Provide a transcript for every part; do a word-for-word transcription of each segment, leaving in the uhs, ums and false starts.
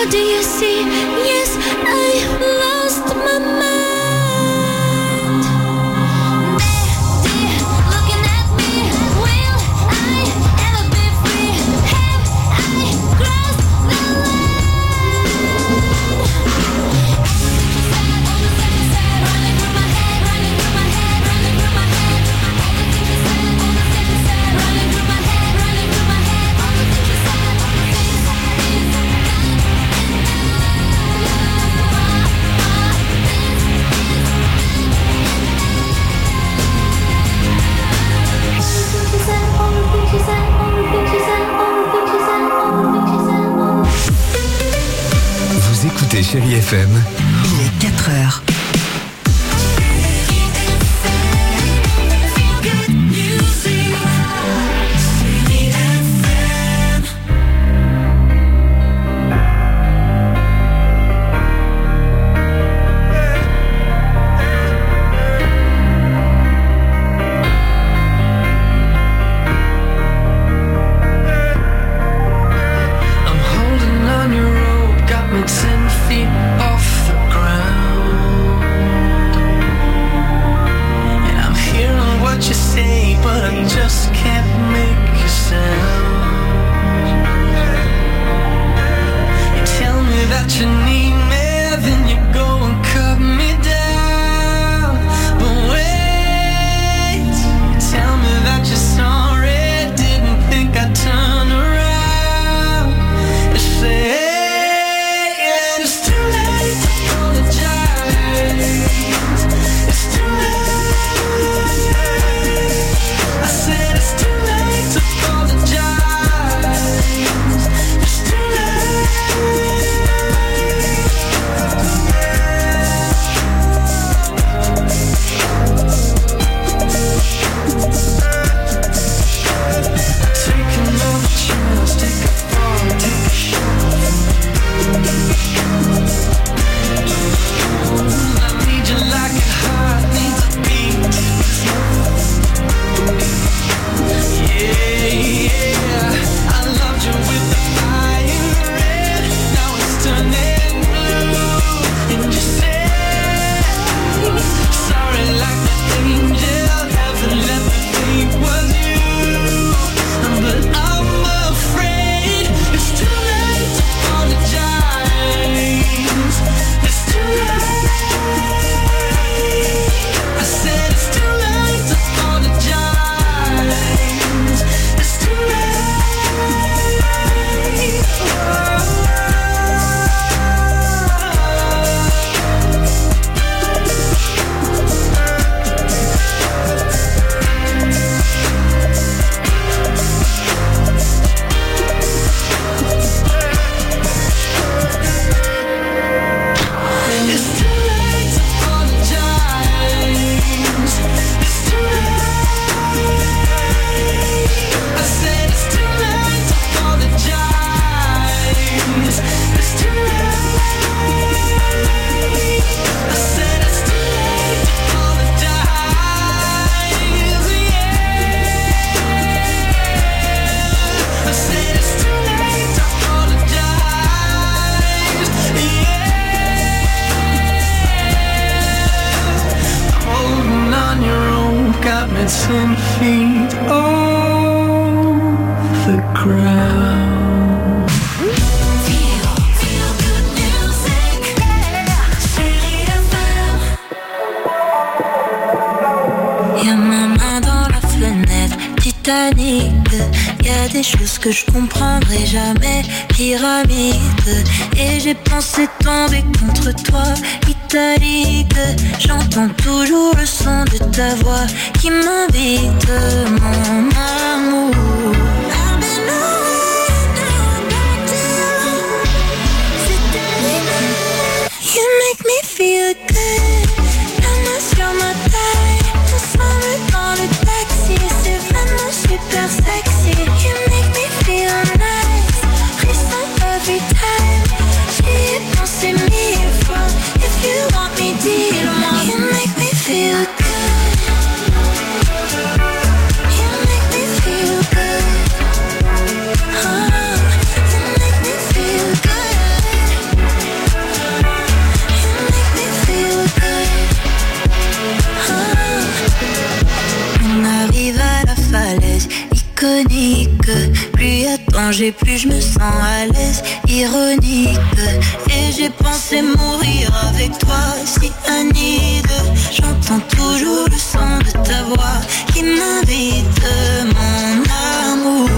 do you see? Yes, I lost my mind. Vous écoutez Chérie F M. Il est quatre heures. Ten feet off the ground, and I'm hearing what you say, but I just can't make a sound. You tell me that you need me, then you go and cut me down. But wait, you tell me that you're sorry, didn't think I'd turn around. You say ten feet off the ground. Feel, feel good music. Chérie F M. Y'a ma main dans la fenêtre, Titanic. Y'a des choses que je comprendrai jamais, pyramide. Et j'ai pensé tomber contre toi, italique. J'entends toujours le son de ta voix qui m'invite, mon amour. You make me feel good. La main sur ma taille, ensemble dans le taxi, c'est vraiment super sexy. You make me feel nice, frisson every time. J'y ai pensé mille fois. If you want me, dis-le-moi. You make me feel good. You make me feel good. Oh, you make me feel good. manger, plus je me sens à l'aise. Ironique, et j'ai pensé mourir avec toi, si anide. J'entends toujours le son de ta voix qui m'invite, mon amour.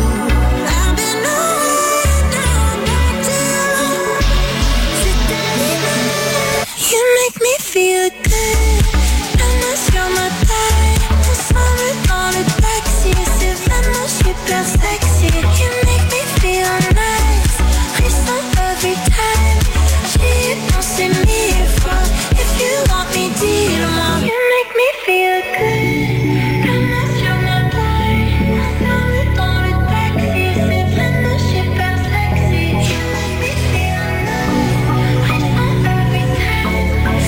You make me feel good. La main sur ma taille, ensemble dans le taxi. C'est vraiment super sexy. You make me feel nice. Frisson every time. J'y ai pensé mille fois. If you want me, dis-le-moi. You make me feel good. La main sur ma taille, ensemble dans le taxi. C'est vraiment super sexy. You make me feel nice. Frisson every time.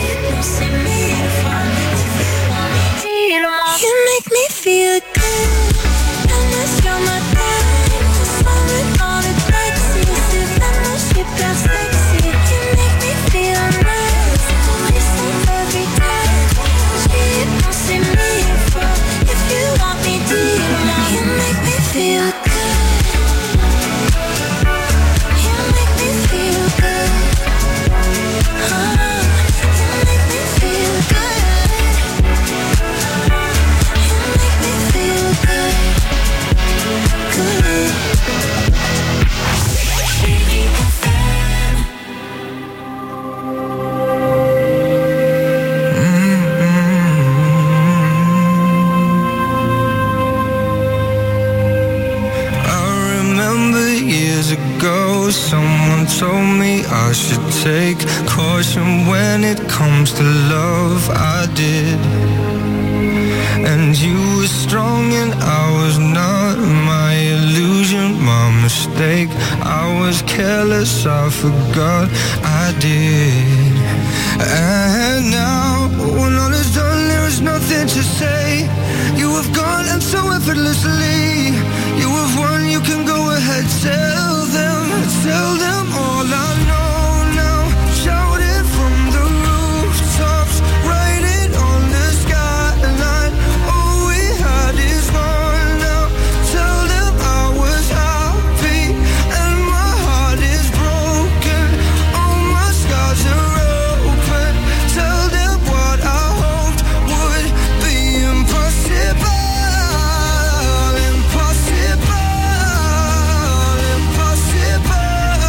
You make me feel good. La main sur ma taille, ensemble dans le taxi. C'est vraiment super sexy. You make me feel nice. Frisson every time. J'y ai pensé mille fois. If you want me, dis-le-moi. You make me feel good. You make me feel good. Oh. Someone told me I should take caution when it comes to love. I did. And you were strong and I was not. My illusion, my mistake. I was careless, I forgot I did. And now, when all is done, there is nothing to say. You have gone and so effortlessly. You have won, you can go ahead, tell them. Tell them all I know now. Shout it from the rooftops. Write it on the skyline. All we had is gone now. Tell them I was happy and my heart is broken. All my scars are open. Tell them what I hoped would be impossible. Impossible. Impossible.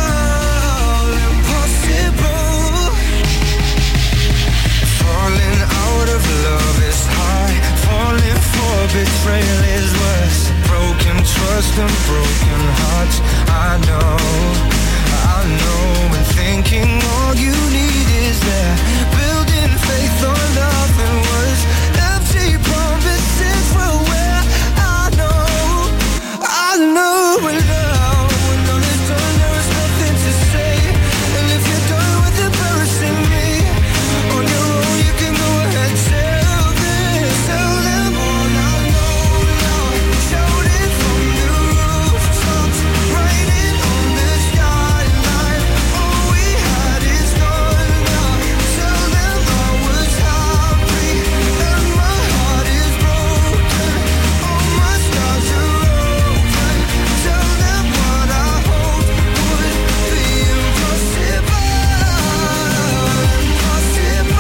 Betrayal is worse. Broken trust and broken hearts. I know, I know. And thinking all you need is there. Building faith on nothing was empty promises for where I know, I know. And now, when all is done, there is nothing to say. And if you're done with embarrassing me on your own, you can go ahead, tell them, tell them all I know. Shout it from the rooftops, write it on the skyline. All we had is gone now. Tell them I was happy and my heart is broken. All my scars are open. Tell them what I hoped would be impossible. Impossible.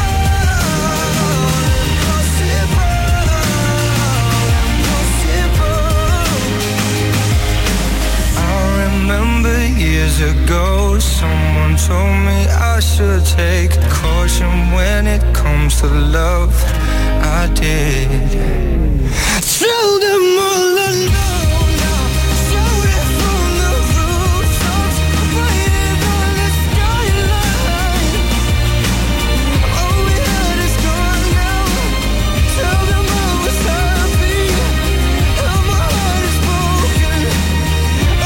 I remember years ago, someone told me I should take caution when it comes to love. I did. Tell them all I know now. Shout it from the rooftops, write it on the skyline. All we had is gone now. Tell them I was happy and my heart is broken. Oh,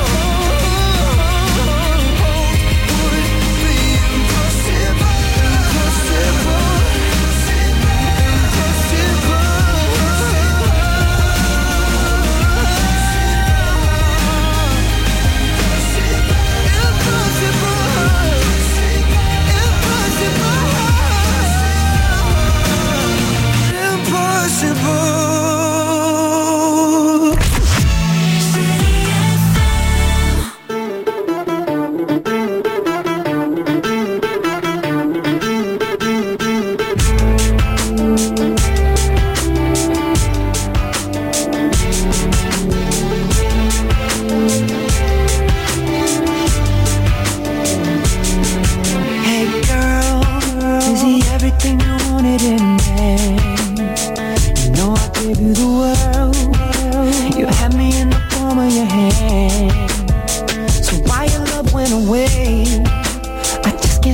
would be impossible. Impossible. Impossible.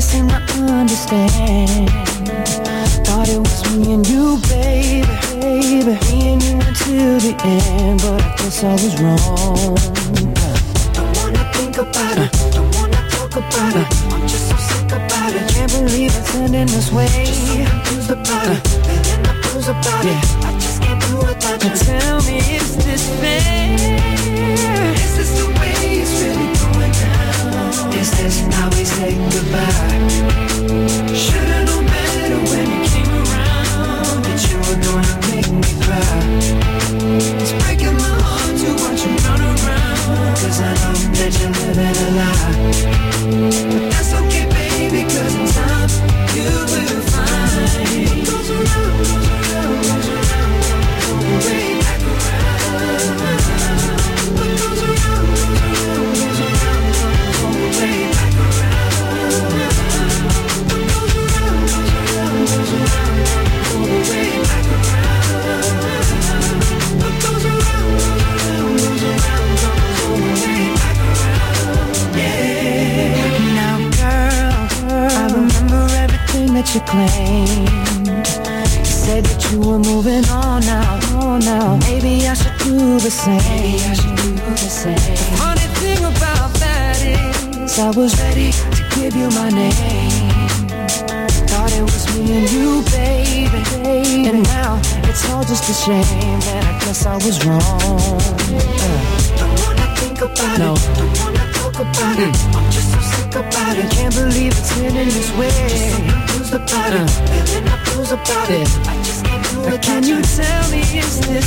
seem to understand. Thought it was me and you, baby, baby, me and you until the end, but I guess I was wrong. Don't wanna think about it, don't wanna talk about it. I'm just so sick about it. Can't believe it's ending this way. Just so confused about it, feeling the blues about it. I just can't do without you. Tell me, is this fair? Is this the way it's really going down? Is this how we say goodbye? Should've known better when you came around that you were gonna make me cry. It's breaking my heart to watch you run around, 'cause I know that you're living a lie. But that's okay, baby, 'cause in time you will find what goes around, goes around, goes around, goes way back around. What goes around, goes around, goes around, goes way back around. What goes around, goes around, goes around, goes way back around. What goes around, goes around, goes around, goes way back around. Yeah. Now, girl, I remember everything that you claimed. You said that you were moving on now, on now. Maybe I should do the same. Maybe I should do the same. The funny thing about that is I was ready to give you my name. Thought it was me and you, baby, baby. And now it's all just a shame, and I guess I was wrong. Uh. Don't wanna think about no. it, don't wanna talk about mm. it. I'm just so sick about it. Can't believe it's ending this way. Just so confused about uh. it, feeling the blues about yeah. it. I just can't do it. Can you tell me, is this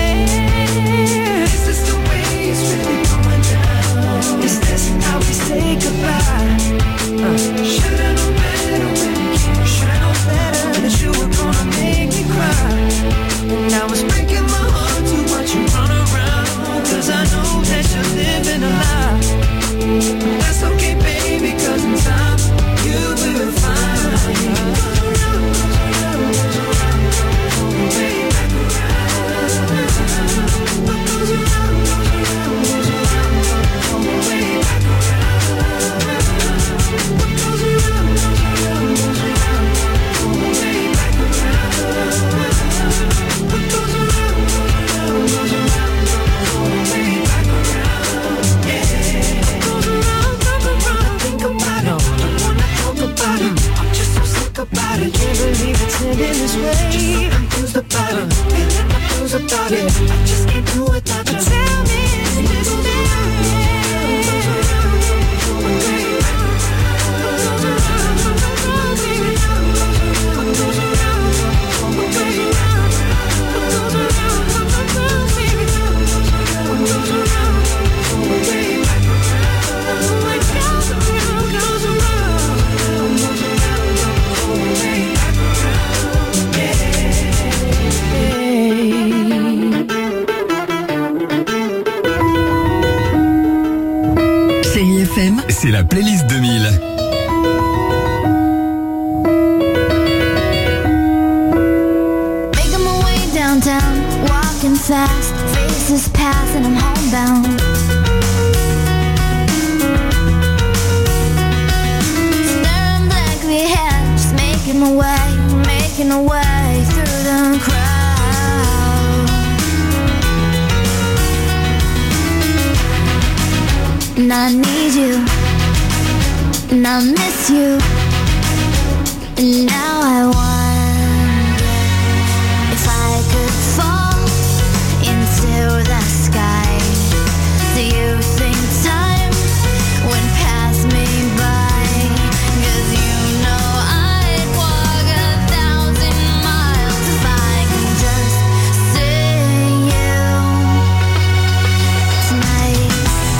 fair? Is this the way it's really going down? Is this how we say goodbye? Uh. Should've known better when you came. Should've known better that you were gonna make me cry. And now it's breaking my heart to watch you run around, 'cause I know that you're living a lie. But that's okay, baby, 'cause in time you will find. Goes around, goes around, goes around, goes way back around. What goes around, goes around, goes around, goes way back around. What goes around, goes around, goes around, goes way back around. What goes around, goes around, goes around, goes way back around. Yeah. What goes around, comes around. Think about it, don't wanna talk about it. I'm just so sick about it. Can't believe it's ending this way. Just so confused about it, feeling the blues about it. I just can't do it without you. Tell me, is this fair? Goes around, goes way back around. What goes around, comes around, baby. What goes around, goes way back around. What goes around, comes around, baby. What goes around, goes way back around. What goes around, goes around, goes around, goes way back around. Yeah. Chérie F M, c'est la playlist deux mille. Making my way downtown, walking fast, faces pass and I'm homebound. Staring blankly ahead, just making my way, making my way through the crowd. And I need you, and I miss you, and now I wonder if I could fall into the sky. Do you think time would pass me by? 'Cause you know I'd walk a thousand miles if I could just see you tonight.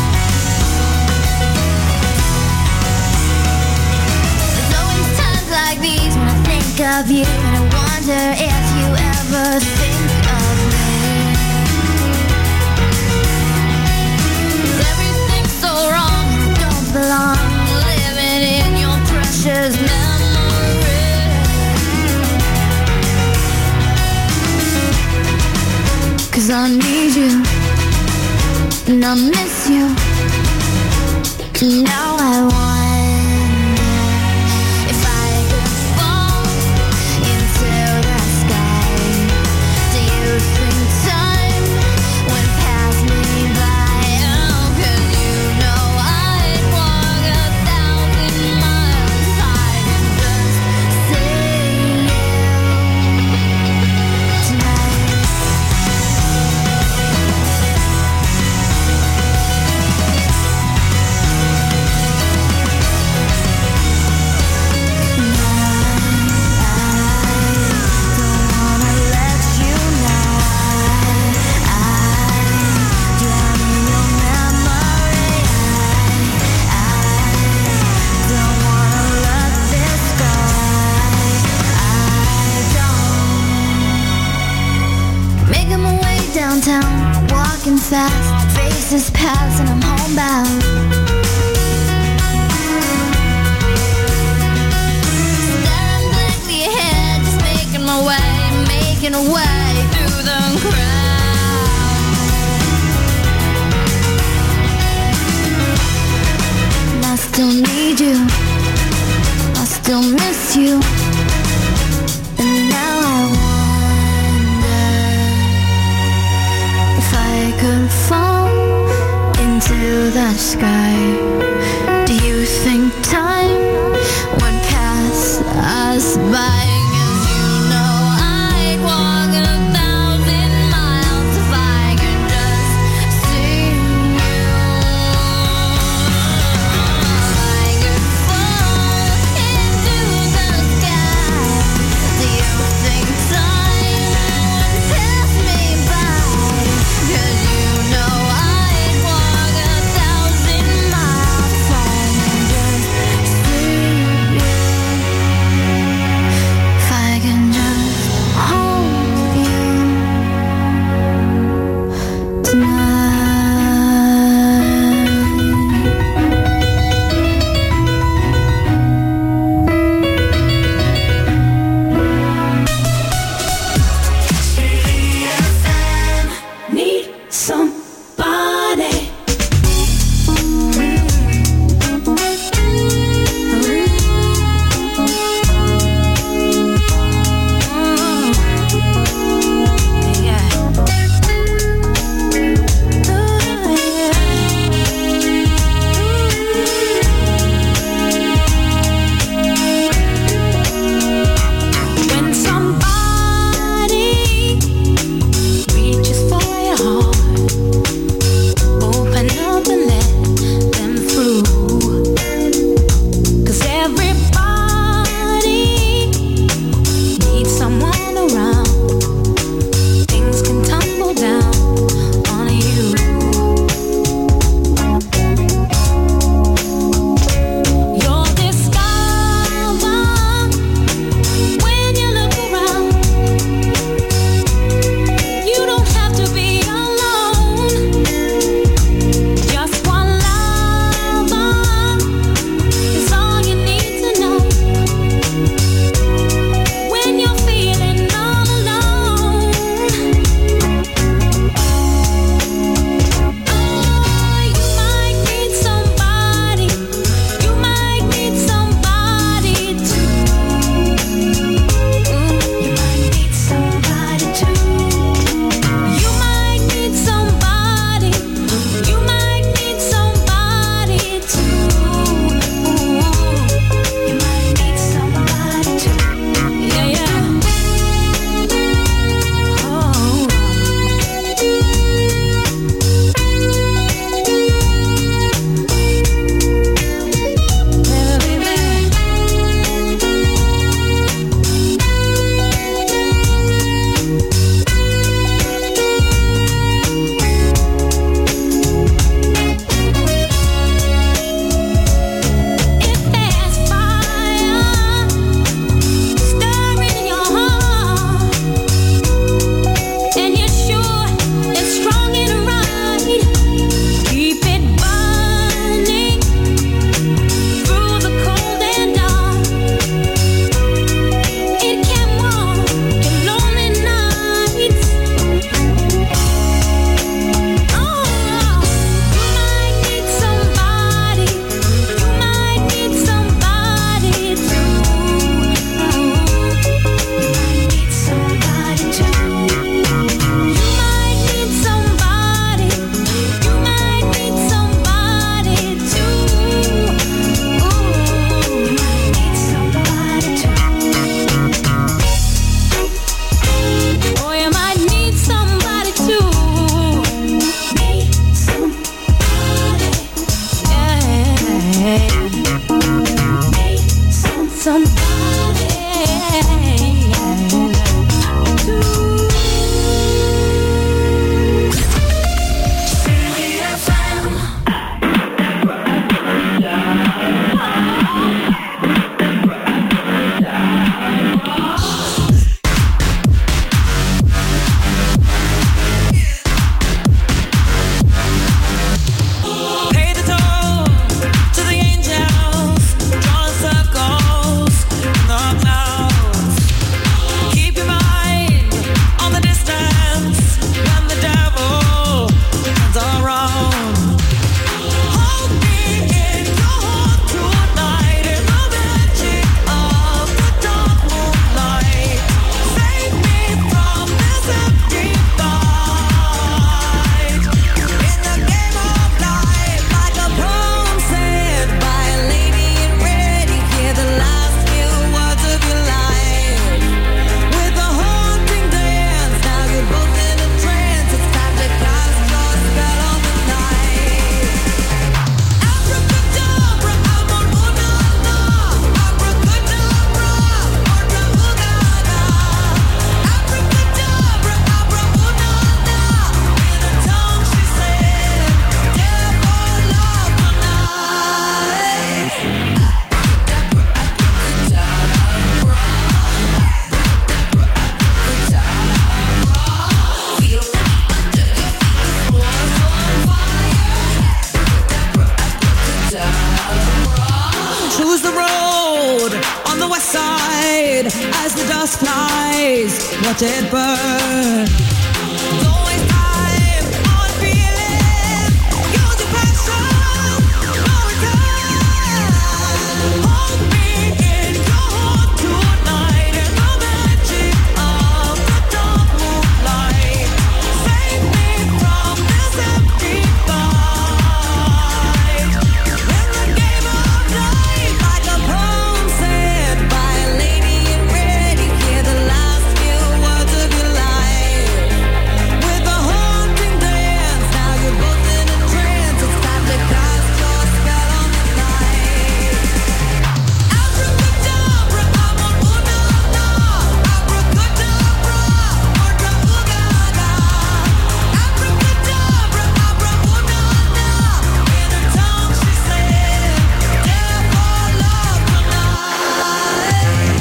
There's always times like these when I think of you, and I wonder if you ever think of me. 'Cause everything's so wrong, I don't belong, living in your precious memory. 'Cause I need you, and I miss you, and now I wonder fast, faces pass and I'm homebound. Staring blankly ahead, just making my way, making a way through the crowd. And I still need you, I still miss you. And now I wonder if I could fall into the sky. Do you think time would pass us by? 'Cause you know I'd walk a thousand miles if I could just see you. I could fall into the sky. Do you think time would pass me by? 'Cause you know I'd walk a thousand miles road on the west side as the dust flies. Watch it burn. Don't waste time on feeling. Use your passion. No return. Hold me in your heart tonight in the magic of the dark moonlight. Save me from this empty fight. In the game of life, like a poem said by a lady in red, you hear the last few words of your life. With a haunting dance, now you're both in a trance. It's time to cast your spell on the night. Abracadabra, I'm on una na. Abracadabra, orda ugada. Abracadabra, abra una na. In her tongue she said, "Death or love tonight."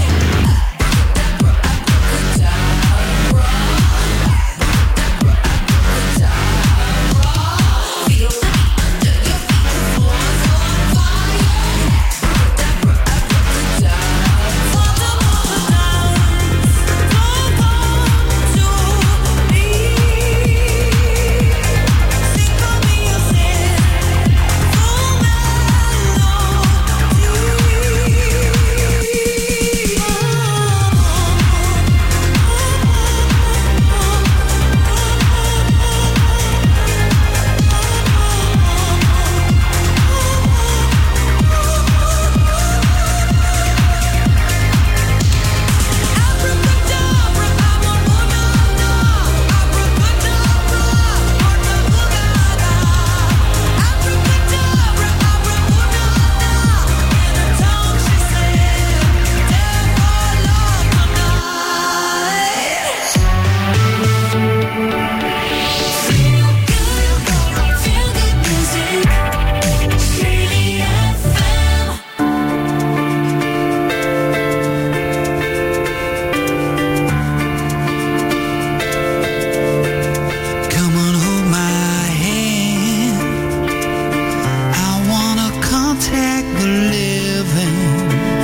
Come on, hold my hand. I wanna contact the living.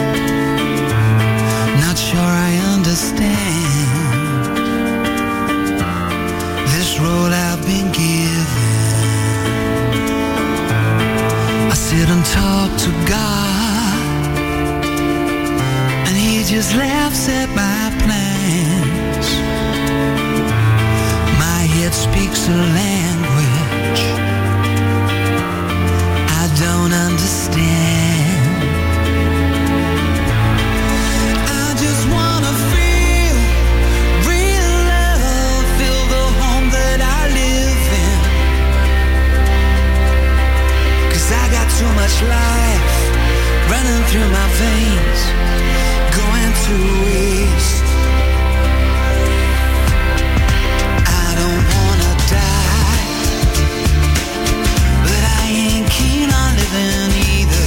Not sure I understand this role I've been given. I sit and talk to God, and He just laughs at my plans. My head speaks a language I don't understand. I just wanna feel real love, feel the home that I live in. 'Cause I got too much life running through my veins, going to waste. I don't wanna die, but I ain't keen on living either.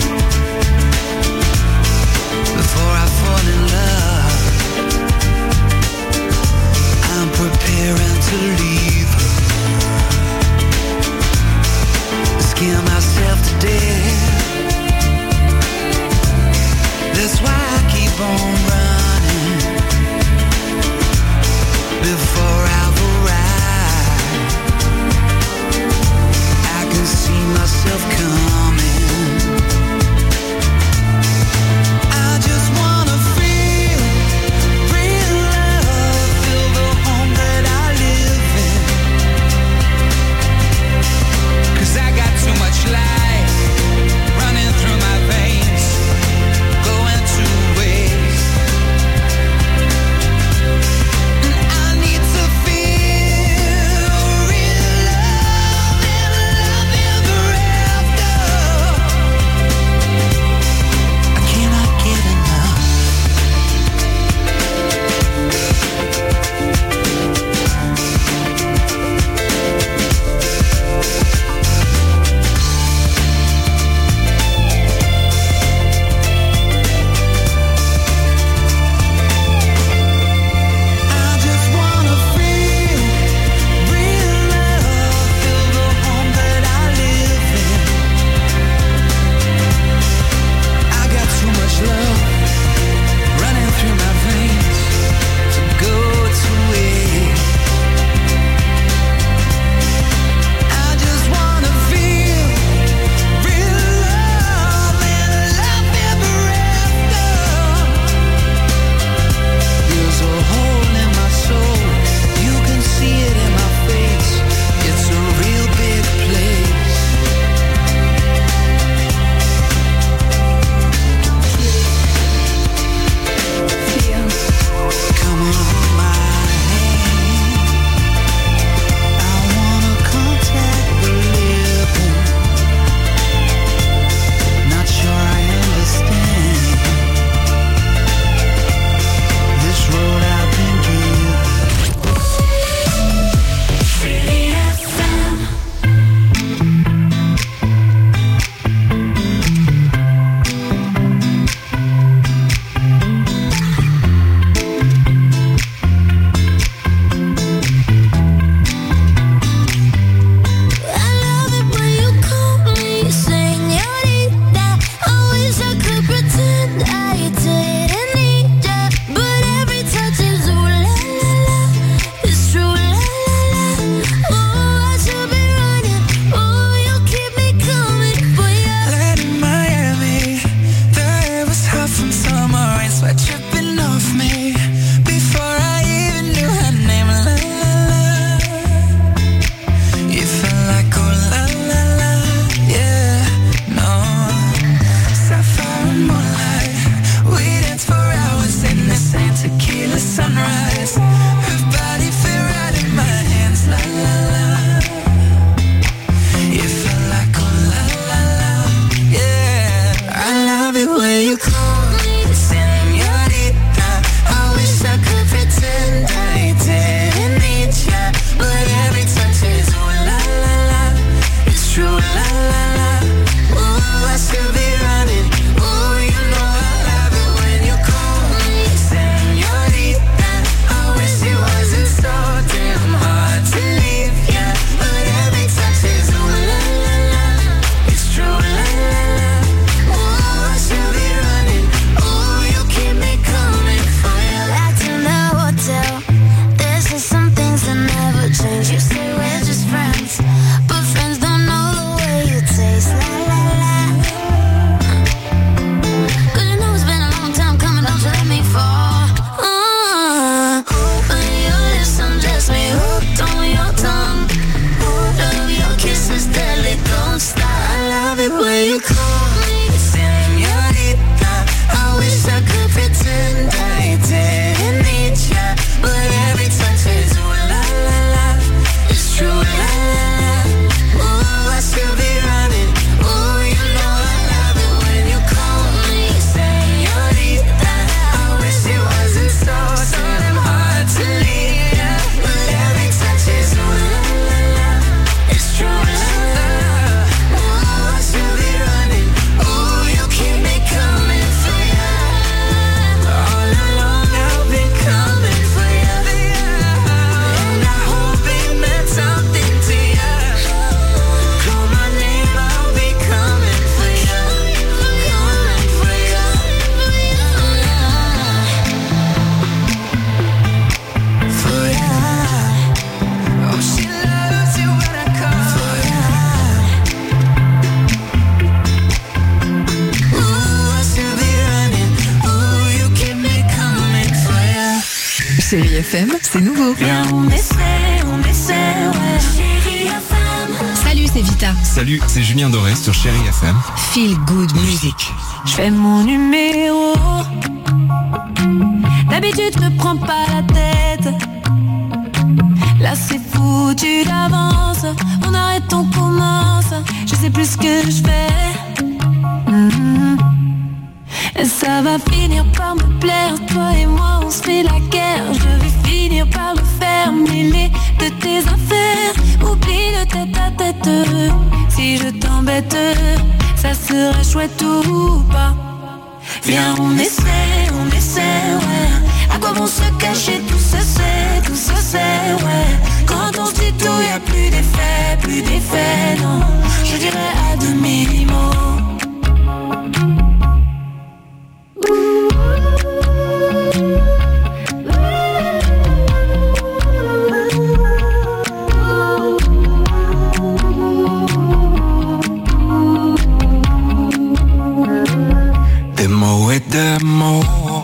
Before I fall in love, I'm preparing to leave her. Scare myself to death. That's why Chérie F M, c'est nouveau. Viens, on essaie, on essaie, ouais. Chérie F M. Salut, c'est Vita. Salut, c'est Julien Doré sur Chérie F M. Feel good music. Je fais mon numéro. D'habitude, je me prends pas la tête. Là, c'est foutu d'avance. On arrête, on commence. Je sais plus ce que je fais. Mm-hmm. Et ça va finir par me plaire. Toi et moi, on se fait la guerre. Je vais finir par le faire. Mêler de tes affaires. Oublie le tête à tête. Si je t'embête, ça serait chouette ou pas. Viens, on essaie, on essaie, ouais. À quoi vont se cacher, tout se sait, tout se sait, ouais. Quand on se dit tout, y'a plus d'effet, plus d'effet, non. Je dirais à demi-mot. Des mots et des mots.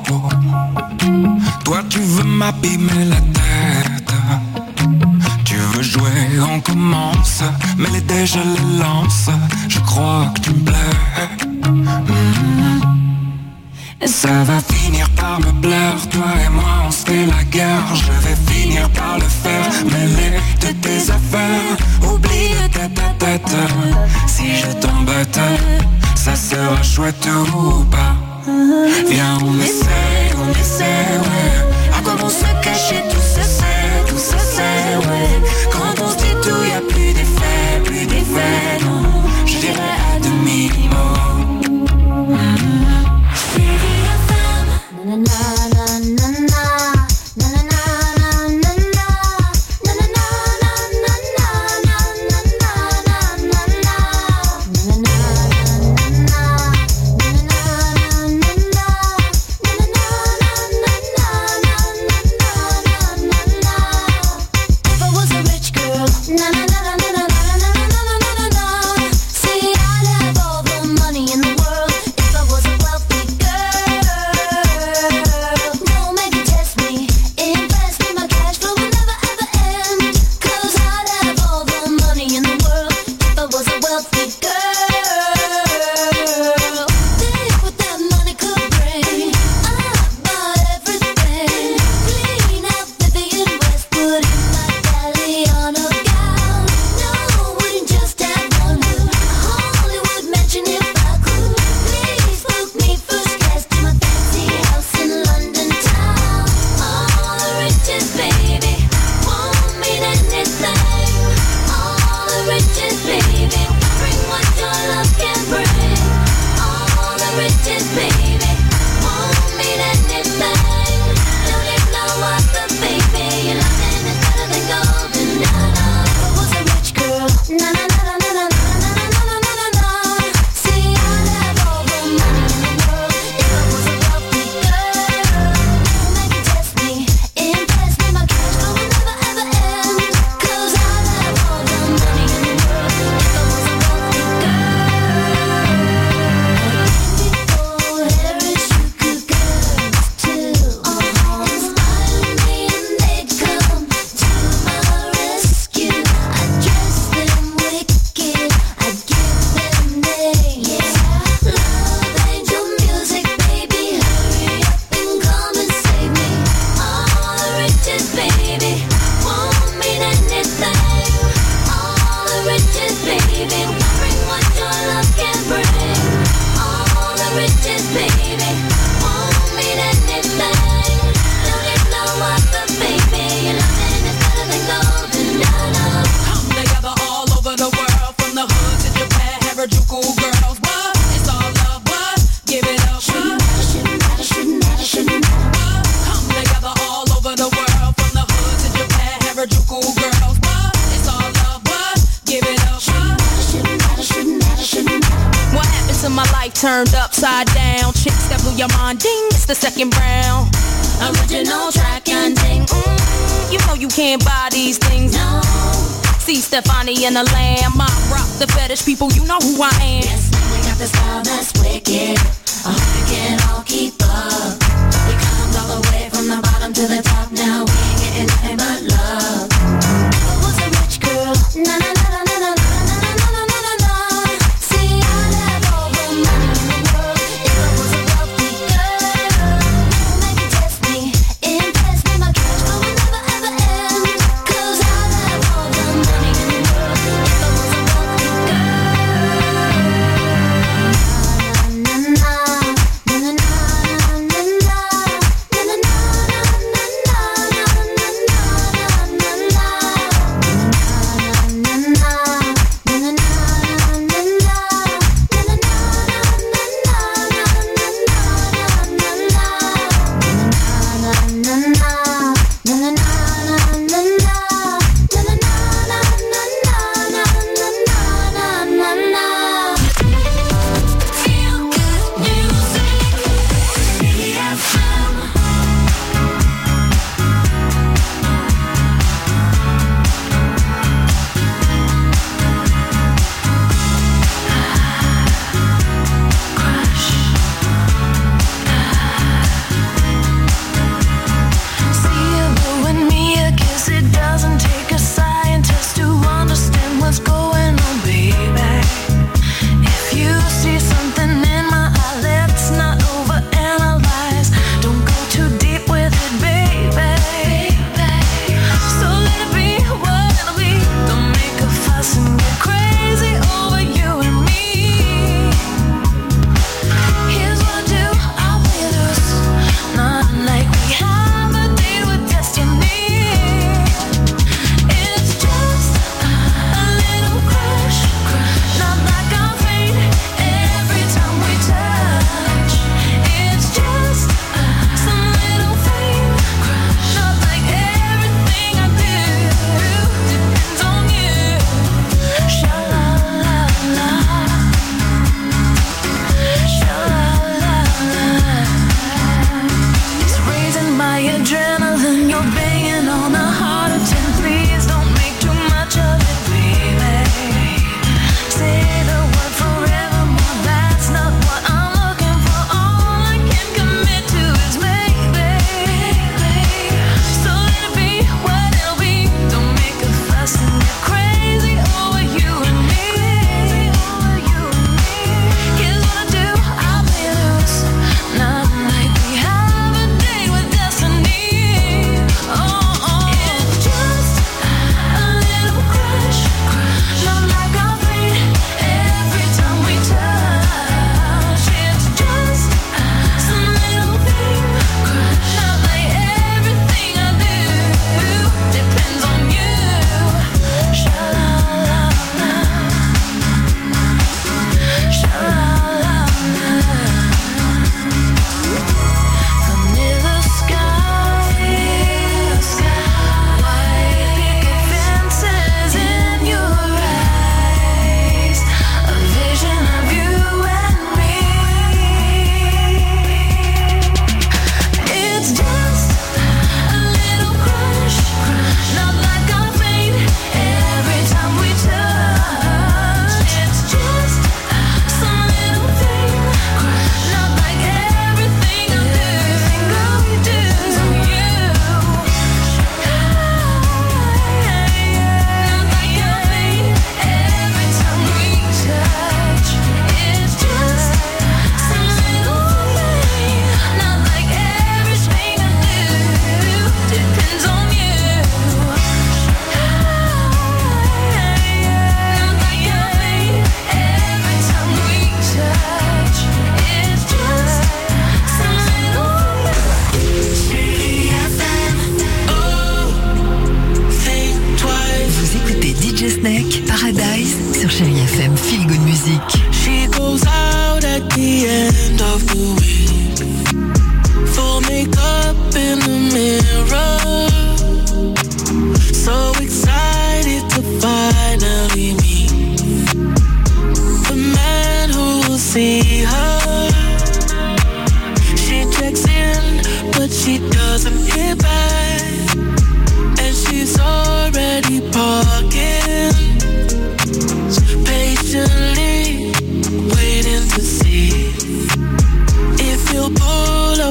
Toi tu veux m'abîmer la tête. Tu veux jouer, on commence. Mais les dés je les lance. Je crois que tu me plais. mm-hmm. Ça va finir par me plaire. Toi et moi on se fait la guerre. Je vais finir par le faire. Mêler de tes affaires. Oublie le tête à tête. Si je t'embête, ça sera chouette ou pas. Viens, on essaie, on essaie, ouais. À quoi vont se cacher, tout se sait, tout se sait, ouais. Quand on se dit tout, y'a plus d'effet, plus d'effet, non. Je dirais à demi-mot. mm-hmm. Chérie F M. Na na na na na. Na na na na na na. Na na na na na na na na na na na. Na na na na. Turned upside down, chicks that blew your mind, ding, it's the second round. Original track and ding, mm, you know you can't buy these things, no. See Stefani and the Lamb, I rock the fetish people, you know who I am. Yes, we got the style that's wicked, I hope you can all keep up. We climbed all the way from the bottom to the top, now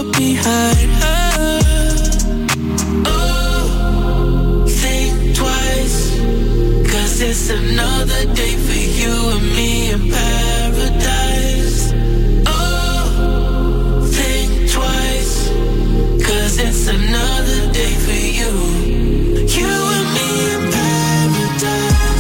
up behind her. Oh, think twice, 'cause it's another day for you and me in paradise. Oh, think twice, 'cause it's another day for you. You and me in paradise.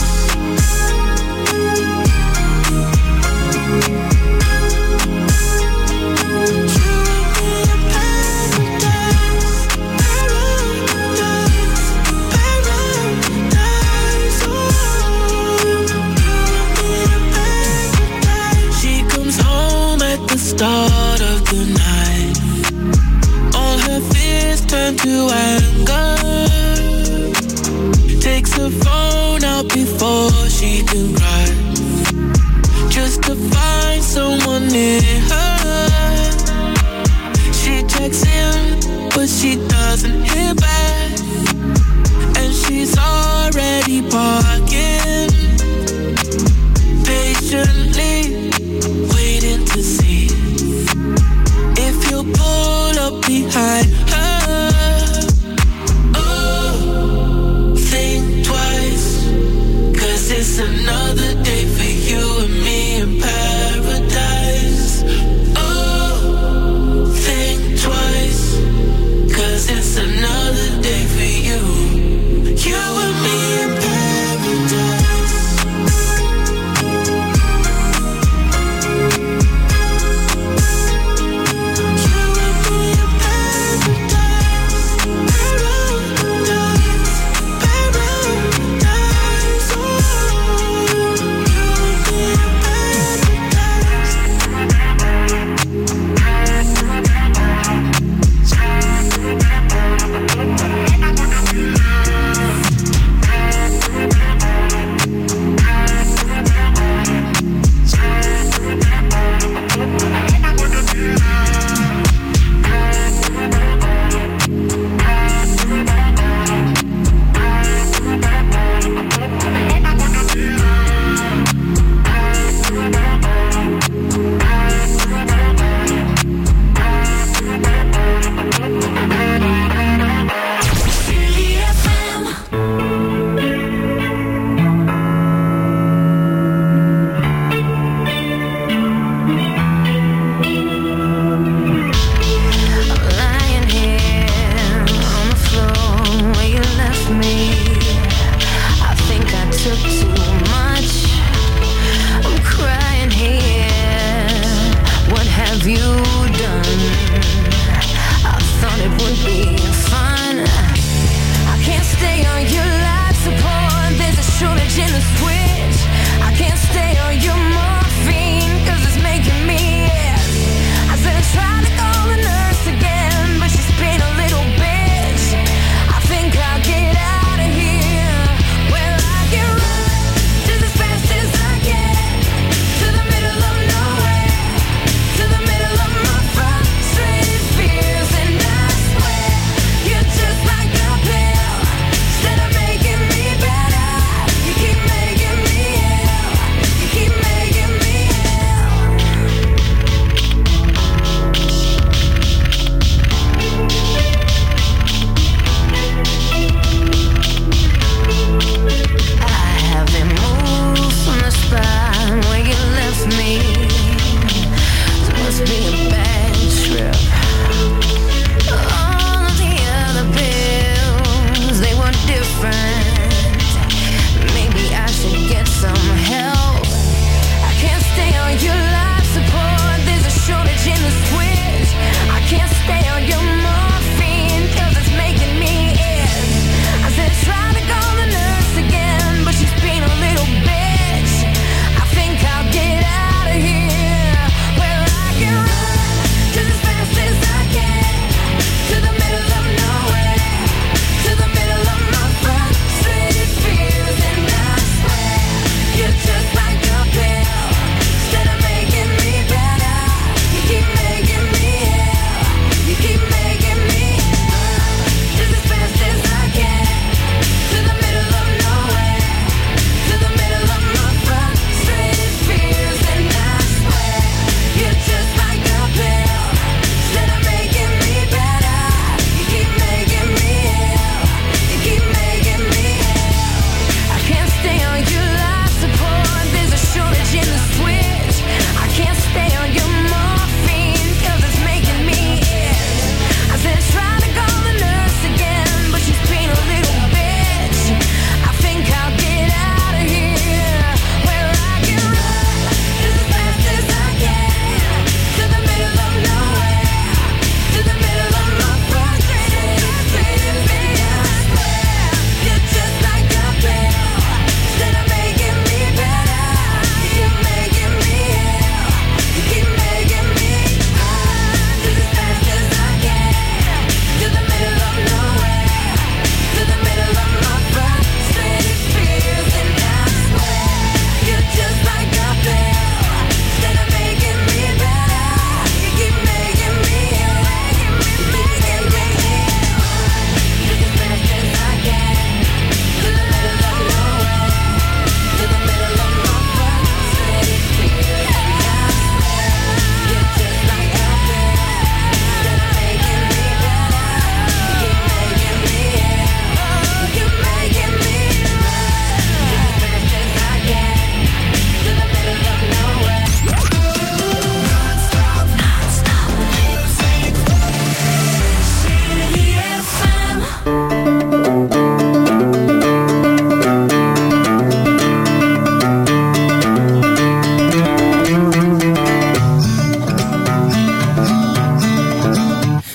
Start of the night, all her fears turn to anger. Takes her phone out before she can cry, just to find someone near her. She checks in, but she doesn't hear back, and she's already parking, patiently waiting to see if you'll pull up behind her. Oh, think twice, 'cause it's another day for you and me in paradise. Oh, think twice, 'cause it's another day for you. You and me in paradise. You and me in paradise.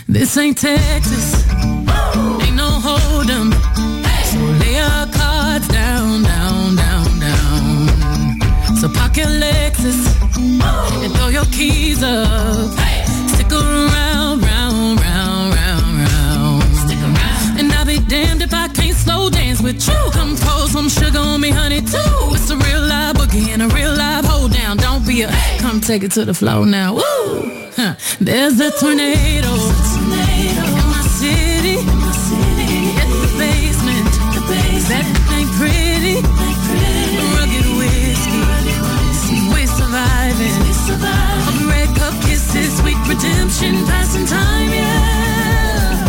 This ain't Texas, ain't no hold 'em. So lay your cards down, down, down, down. So park your Lexus and throw your keys up. Stick around, round, round, round, round. Stick around. And I'll be damned if I can't slow dance with you. Come pour some sugar on me, honey, too. It's a real live boogie and a real live hold down. Don't be a, come take it to the floor now. Woo! Huh. There's a tornado in my city. At the basement, that ain't pretty. Rugged whiskey, we're surviving. All the red cup kisses, sweet redemption, passing time, yeah.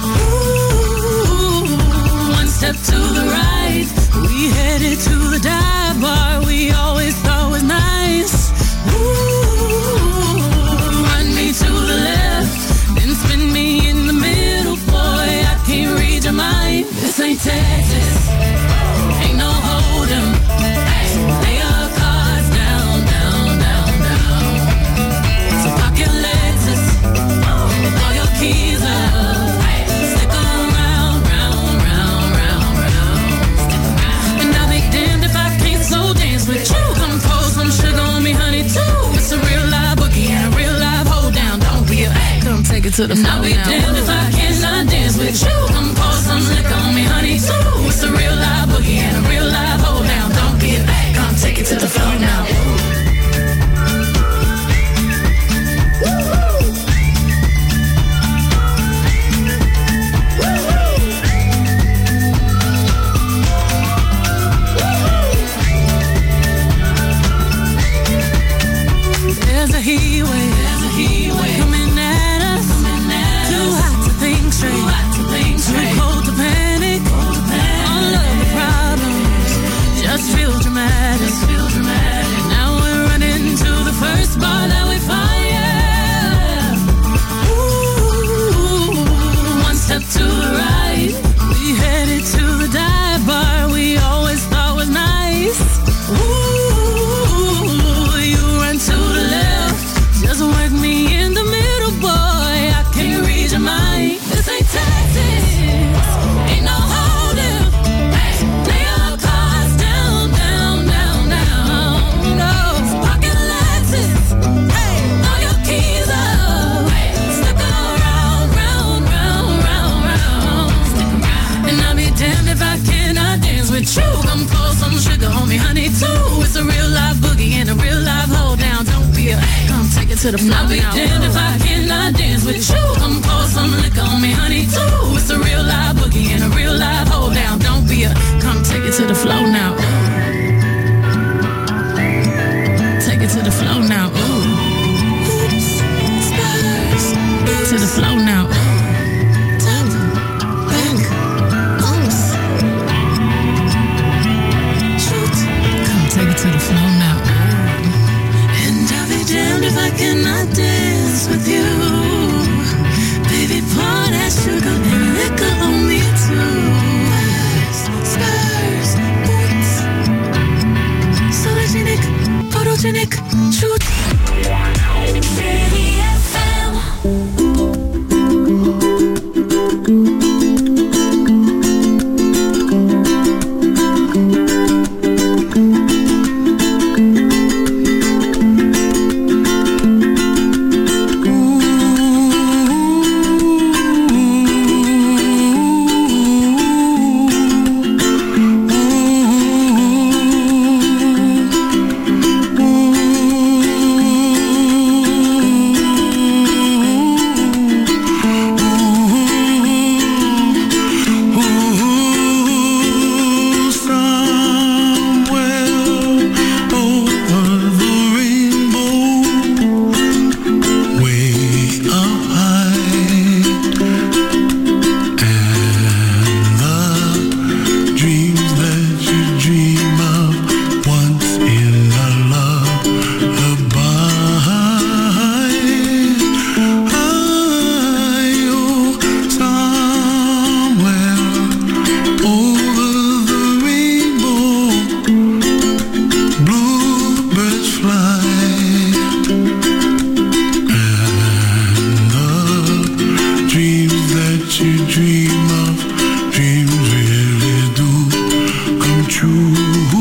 Ooh, one step to the right, we headed to the dive bar we always thought was nice. Ooh, run me to the left, then spin me in the middle, boy, I can't read your mind. This ain't Texas, ain't no hold 'em. Lay your cards down, down, down, down. So park your Lexus and throw your keys up. Stick around, round, round, round, round. And I'll be damned if I can't slow dance with you. Come pour some sugar on me, honey, too. It's a real live boogie and a real live hold down. Don't be a, come take it to the floor now. I'll be damned if I cannot dance with you. Come pour some liquor on me, honey, too. It's a real live boogie and a real live hold down. Don't be a, come take it to the floor now. There's a heat wave, there's a heat wave coming at us. Coming at Too us. hot to think straight, Too, hot to think straight. Too cold to panic. Cold to panic. All of the problems just feel dramatic. Just feel dramatic. Now we're running to the first bar that we find. Yeah. Ooh, one step to the right, we headed to the dive bar we always thought was nice. Ooh, you run to the left, just work me in the middle, boy, I can't read your mind. This ain't Texas, ain't no holding. Lay your cards down, down, down, down. No, pocket Lexus, hey, throw your keys up. Stick around, round, round, round, round. Stick around. And I'll be damned if I cannot dance with you. Come pour some sugar on me, honey, too. It's a real live boogie and a real live hold down. Don't be a, come take it to the floor. I'll be damned if I cannot dance with you. Come pour some liquor on me, honey, too. It's a real live boogie and a real live hold down. Don't be a, come take it to the floor now. Take it to the floor now. Ooh. Oops, stars. To the floor now. Down, back, oops. Shoot. Come take it to the floor now. And I'll be damned if I cannot dance with you. Baby, pour that sugar and liquor on me too. Scars, boots, sologenic, photogenic, shoot. City F M. Ooh. dream of dreams really do come true.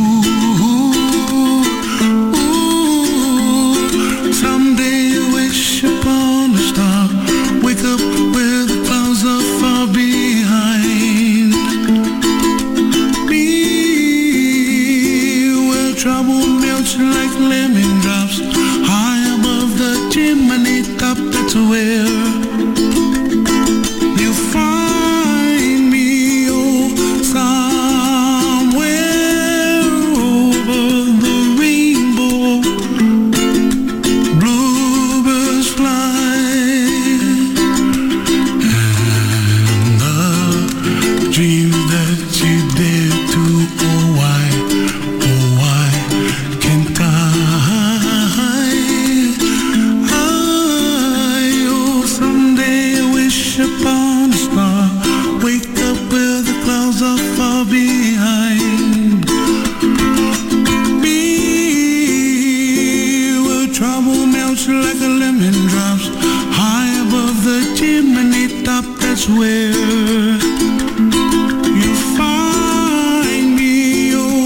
Ooh, someday you wish upon a star, wake up where the clouds are far behind me, where trouble melts like lemon drops high above the chimney top. That's where you find me, oh, somewhere over the rainbow. Bluebirds fly, and the dreams that you dare to, oh why, oh why can't I? Upon a star, wake up where the clouds are far behind me, where trouble melts like a lemon drops high above the chimney top. That's where you find me, oh,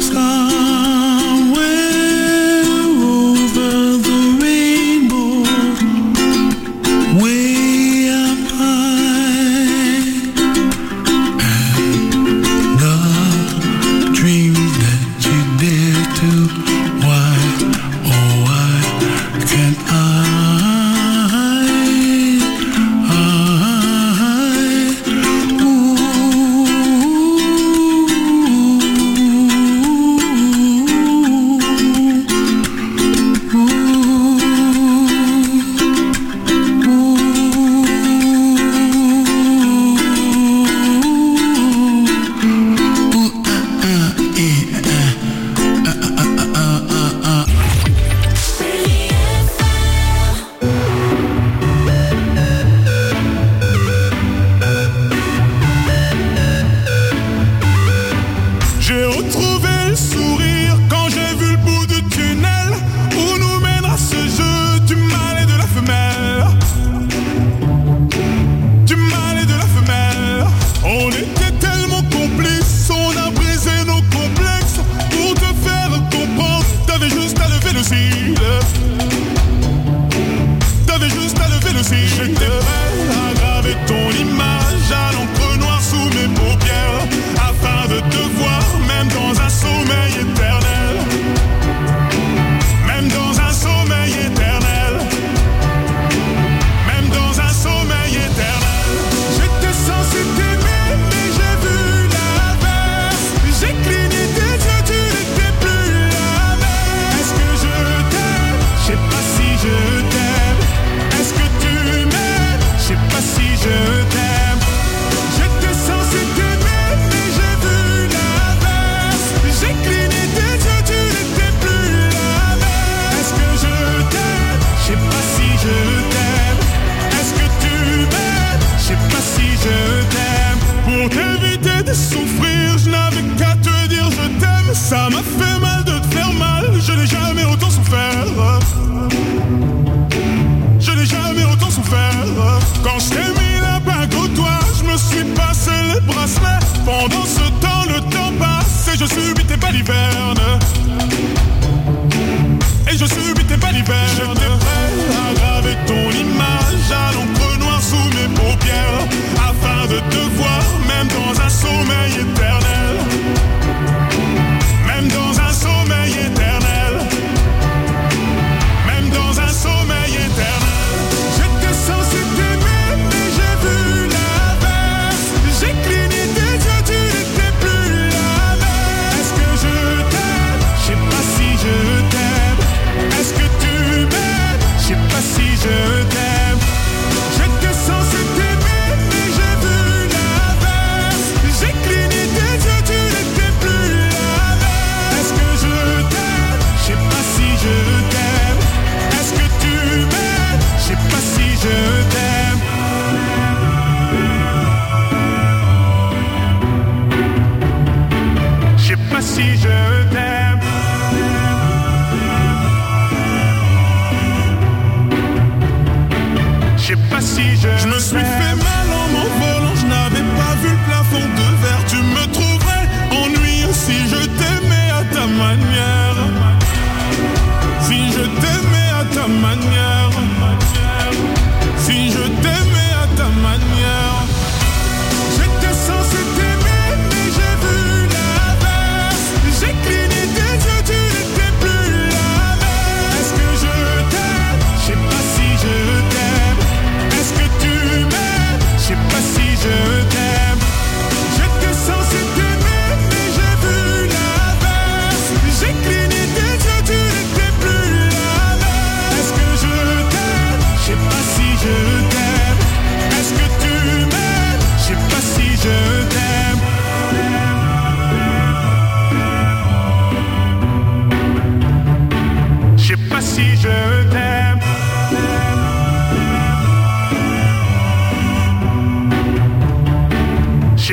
somewhere over the rainbow, way ooh.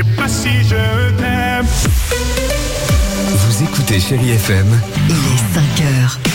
sais pas si je t'aime. Vous écoutez Chérie F M. Il est cinq heures.